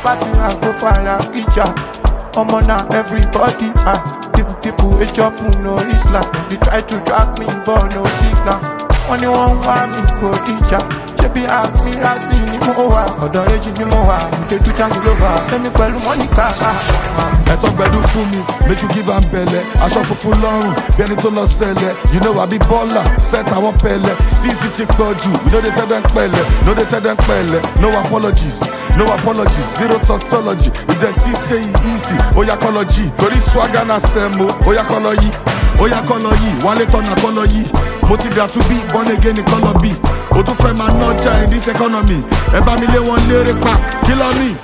party, I go for la pizza. I'm on now, everybody, even people who chop no Islam. They try to drag me, but no signal. Only one want me, go teacher. She be happy, that's in the moa. Or the age in the moa, they do jungle over. Let me call Monica. Let's talk about do for me, make you give am belly. I shop for full long, get it to no sell it. You know I be baller, set I want pelle. Still sitting you, you know they tell them pelle. No they tell them pelle, no apologies. No apologies, zero tautology. If the T say easy, oyakology. Tori swagger na semo, oyakoloyi. Oyakoloyi, one later na koloyi. Motivate to be born again in color B. Otu fe ma nọjà in this economy. Eba mi lé wọn léré pa, kill on me.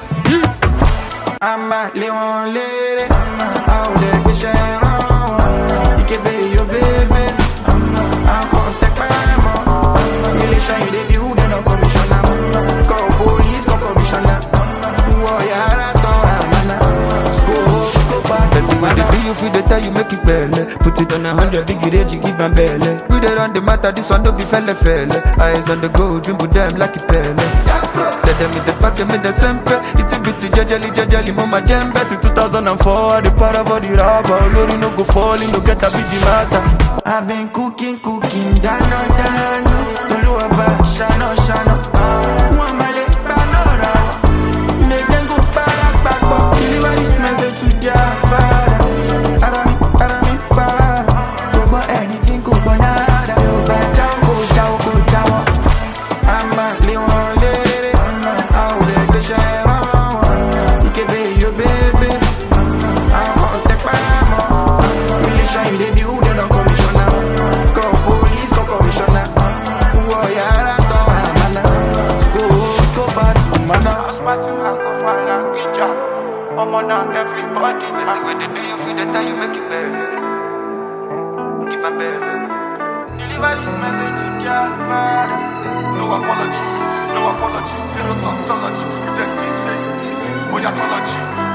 I'ma lé wọn léré, àwọn lè fi ṣe rán. Ikebe yo bébé, àwọn tẹ pẹ́ mọ́. Relation you dey build and no commissioner. Call police, call commissioner. Wọ yàrá tán àmàna. School back. Person when they do you feel the time you make it belle. Put it on 100, big rage, you give am belle. We dey run the matter, this one don't be felle. Eyes on the go, dribble them like a pelle. Tell them in the back, them in the sempe. It's a bit jejeli, mama jembe. Since 2004, the para body rubber. Lori no go falling, no get a big matter. I've been cooking, dano. Tolu aba, shano. Mwamale, banora. Make them go back. Deliver this message to their father. Arami, para. Go for anything, go for nada. Yo, go jaw. I'ma lé wọn léré. Àwọn lè gbé ṣe rán. Ikebe yo bébé. Àwọn tẹ pẹ́ mọ́. Relation you dey build, they don't commissioner. Call police, call commissioner. Wọ yàrá tán àmàna. School back to mana. Hospital, I go for la pizza. I'm on now, everybody. Person when they do you feel the time you make it belle. Give am belle. Deliver this message to their father. No apologies, zero tautology. If the T say easy, oyakology.